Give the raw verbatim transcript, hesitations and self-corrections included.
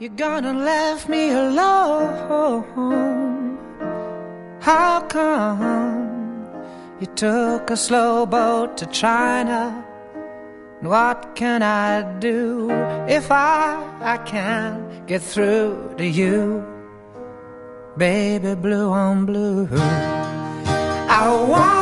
You're gonna leave me alone. How come you took a slow boat to China? What can I do if I, I can't get through to you? Baby, blue on blue, I want